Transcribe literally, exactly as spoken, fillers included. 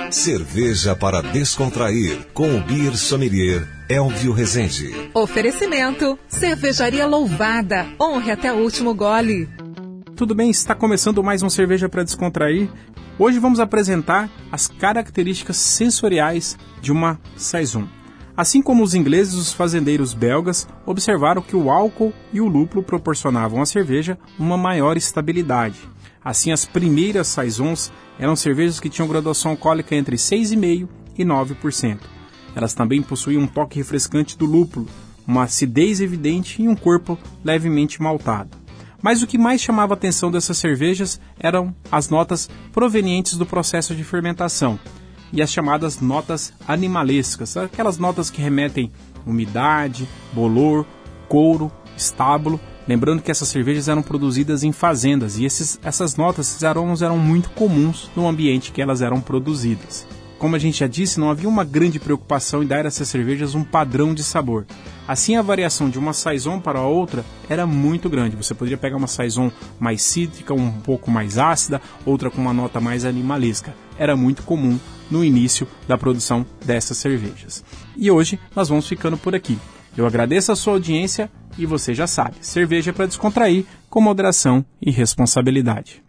Cerveja para descontrair, com o Beer Sommelier Elvio Rezende. Oferecimento, Cervejaria Louvada, honre até o último gole. Tudo bem, está começando mais um Cerveja para Descontrair. Hoje vamos apresentar as características sensoriais de uma Saison. Assim como os ingleses, os fazendeiros belgas observaram que o álcool e o lúpulo proporcionavam à cerveja uma maior estabilidade. Assim, as primeiras Saisons eram cervejas que tinham graduação alcoólica entre seis vírgula cinco por cento e nove por cento. Elas também possuíam um toque refrescante do lúpulo, uma acidez evidente e um corpo levemente maltado. Mas o que mais chamava a atenção dessas cervejas eram as notas provenientes do processo de fermentação e as chamadas notas animalescas, aquelas notas que remetem umidade, bolor, couro, estábulo. Lembrando que essas cervejas eram produzidas em fazendas e esses, essas notas, esses aromas eram muito comuns no ambiente que elas eram produzidas. Como a gente já disse, não havia uma grande preocupação em dar a essas cervejas um padrão de sabor. Assim, a variação de uma Saison para a outra era muito grande. Você poderia pegar uma Saison mais cítrica, um pouco mais ácida, outra com uma nota mais animalesca. Era muito comum no início da produção dessas cervejas. E hoje nós vamos ficando por aqui. Eu agradeço a sua audiência e você já sabe, cerveja para descontrair com moderação e responsabilidade.